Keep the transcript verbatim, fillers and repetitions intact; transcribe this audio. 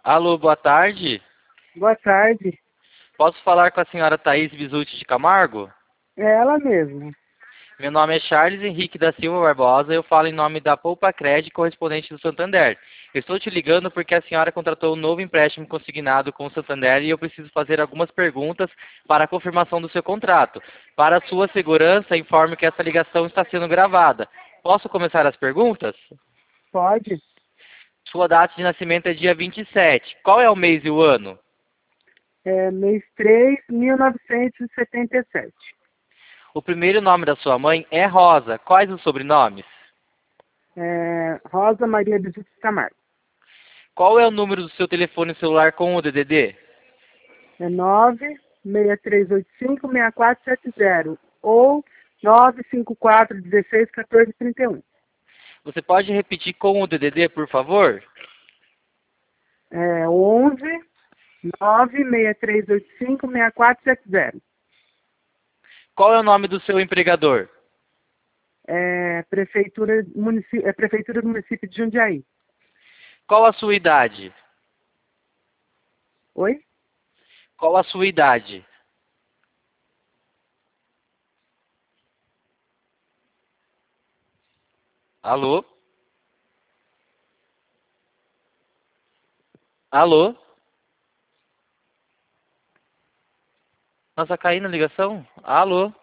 Alô, boa tarde. Boa tarde. Posso falar com a senhora Thaís Bisutti de Camargo? É ela mesma. Meu nome é Charles Henrique da Silva Barbosa, eu falo em nome da Poupa Cred, correspondente do Santander. Eu estou te ligando porque a senhora contratou um novo empréstimo consignado com o Santander e eu preciso fazer algumas perguntas para a confirmação do seu contrato. Para a sua segurança, informo que essa ligação está sendo gravada. Posso começar as perguntas? Pode? Sua data de nascimento é dia vinte e sete. Qual é o mês e o ano? É mês três, mil novecentos e setenta e sete. O primeiro nome da sua mãe é Rosa. Quais os sobrenomes? É Rosa Maria Bisutti Camargo. Qual é o número do seu telefone celular com o D D D? É nove seis três oito cinco seis quatro sete zero ou nove cinco quatro um seis um quatro três um. Você pode repetir com o D D D, por favor? É onze nove seis três oito cinco seis quatro sete zero. Qual é o nome do seu empregador? É Prefeitura, munici... é Prefeitura do município de Jundiaí. Qual a sua idade? Oi? Qual a sua idade? Alô? Alô? Nossa, caindo a ligação? Alô?